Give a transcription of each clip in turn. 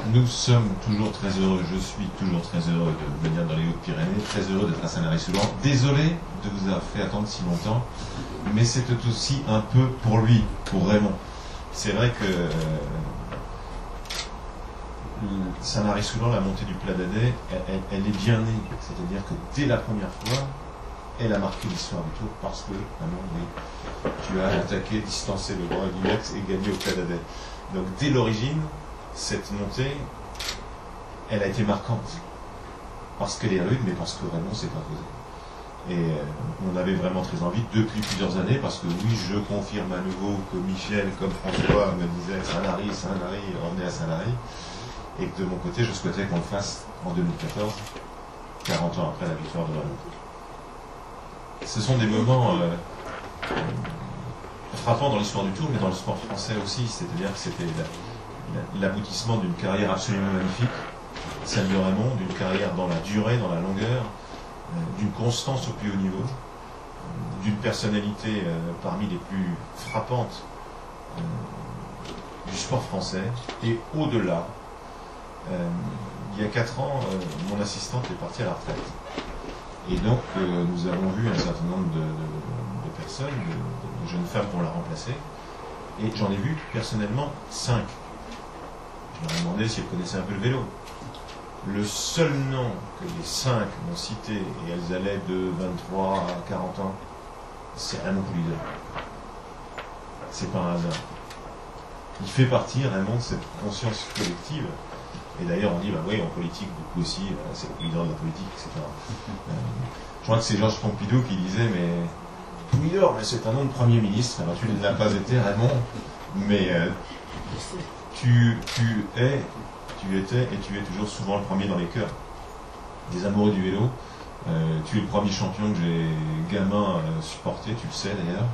Nous sommes toujours très heureux, je suis toujours très heureux de venir dans les Hautes-Pyrénées, très heureux d'être à Sanary-sous-Loing. Désolé de vous avoir fait attendre si longtemps, mais c'était aussi un peu pour lui, pour Raymond. C'est vrai que Sanary-sous-Loing, la montée du Pla d'Adet, elle est bien née. C'est-à-dire que dès la première fois, elle a marqué l'histoire du Tour parce que, oui, tu as attaqué, distancé le Grand Guillax et gagné au Pla d'Adet. Donc dès l'origine, cette montée, elle a été marquante. Parce qu'elle est rude, mais parce que Raymond s'est imposé. Et on avait vraiment très envie, depuis plusieurs années, parce que oui, je confirme à nouveau que Michel, comme François, me disait Sanary, on est à Sanary. Et que de mon côté, je souhaitais qu'on le fasse en 2014, 40 ans après la victoire de Raymond. Ce sont des moments frappants dans l'histoire du Tour, mais dans le sport français aussi. C'est-à-dire que c'était l'aboutissement d'une carrière absolument magnifique, celle de Raymond, d'une carrière dans la durée, dans la longueur, d'une constance au plus haut niveau, d'une personnalité parmi les plus frappantes du sport français, et au-delà. Il y a 4 ans, mon assistante est partie à la retraite. Et donc, nous avons vu un certain nombre de personnes, de jeunes femmes pour la remplacer. Et j'en ai vu personnellement 5. Je leur ai demandé si elles connaissaient un peu le vélo. Le seul nom que les 5 m'ont cité, et elles allaient de 23 à 40 ans, c'est Raymond Poulidor. C'est pas un hasard. Il fait partie, Raymond, de cette conscience collective. Et d'ailleurs, on dit, bah oui, en politique, beaucoup aussi, c'est le Poulidor de la politique, etc. Je crois que c'est Georges Pompidou qui disait, mais Poulidor, mais c'est un nom de Premier ministre. Alors tu ne l'as pas été, Raymond, mais tu étais et tu es toujours souvent le premier dans les cœurs des amoureux du vélo. Tu es le premier champion que j'ai gamin supporté, tu le sais d'ailleurs.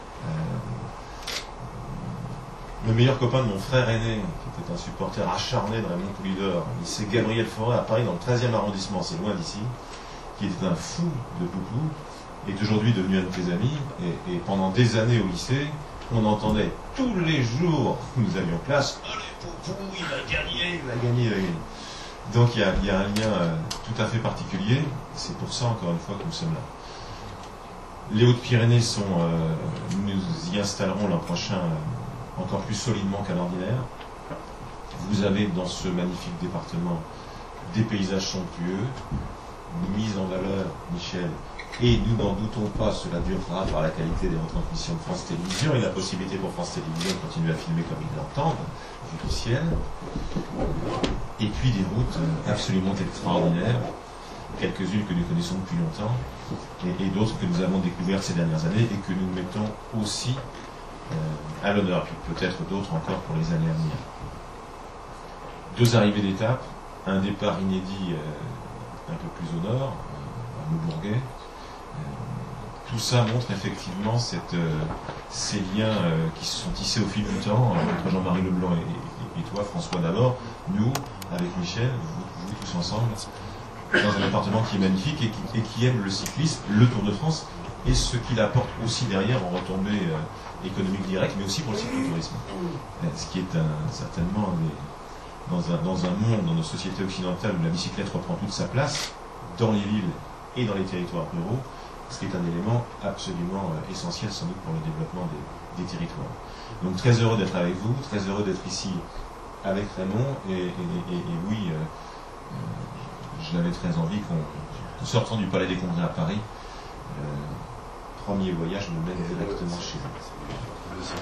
Le meilleur copain de mon frère aîné, qui était un supporter acharné de Raymond Poulidor, c'est Gabriel Fauré à Paris, dans le 13e arrondissement, c'est loin d'ici, qui était un fou de Poupou, est aujourd'hui devenu un de tes amis, et pendant des années au lycée, on entendait tous les jours, nous avions classe, allez Poupou, il va gagner, il va gagner, il va gagner. Donc il y a un lien tout à fait particulier, c'est pour ça encore une fois que nous sommes là. Les Hautes-Pyrénées nous y installerons l'an prochain encore plus solidement qu'à l'ordinaire. Vous avez dans ce magnifique département des paysages somptueux, mis en valeur, Michel, et nous n'en doutons pas, cela durera par la qualité des retransmissions de France Télévisions et la possibilité pour France Télévisions de continuer à filmer comme ils l'entendent, vu du ciel. Et puis des routes absolument extraordinaires, quelques-unes que nous connaissons depuis longtemps, et d'autres que nous avons découvertes ces dernières années et que nous mettons aussi à l'honneur, puis peut-être d'autres encore pour les années à venir. 2 arrivées d'étape, un départ inédit un peu plus au nord, à Maubourguet. Tout ça montre effectivement ces liens qui se sont tissés au fil du temps entre Jean-Marie Leblanc et toi, François d'abord, nous, avec Michel, vous tous ensemble, dans un département qui est magnifique et qui aime le cyclisme, le Tour de France, et ce qu'il apporte aussi derrière en retombée économique directe, mais aussi pour le cyclotourisme. Ce qui est certainement, dans un monde, dans nos sociétés occidentales où la bicyclette reprend toute sa place, dans les villes et dans les territoires ruraux, ce qui est un élément absolument essentiel sans doute pour le développement des territoires. Donc très heureux d'être avec vous, très heureux d'être ici avec Raymond, et oui, j'avais très envie qu'en sortant du Palais des Congrès à Paris, premier voyage me mène directement chez vous.